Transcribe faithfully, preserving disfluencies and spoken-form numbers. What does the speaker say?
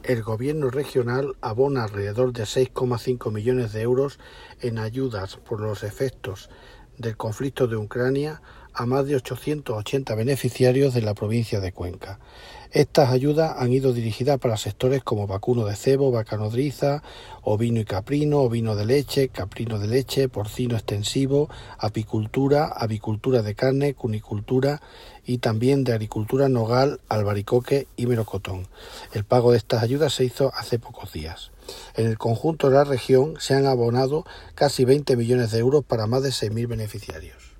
El Gobierno regional abona alrededor de seis coma cinco millones de euros en ayudas por los efectos del conflicto de Ucrania a más de ochocientos ochenta beneficiarios de la provincia de Cuenca. Estas ayudas han ido dirigidas para sectores como vacuno de cebo, vaca nodriza, ovino y caprino, ovino de leche, caprino de leche, porcino extensivo, apicultura, avicultura de carne, cunicultura y también de agricultura nogal, albaricoque y melocotón. El pago de estas ayudas se hizo hace pocos días. En el conjunto de la región se han abonado casi veinte millones de euros para más de seis mil beneficiarios.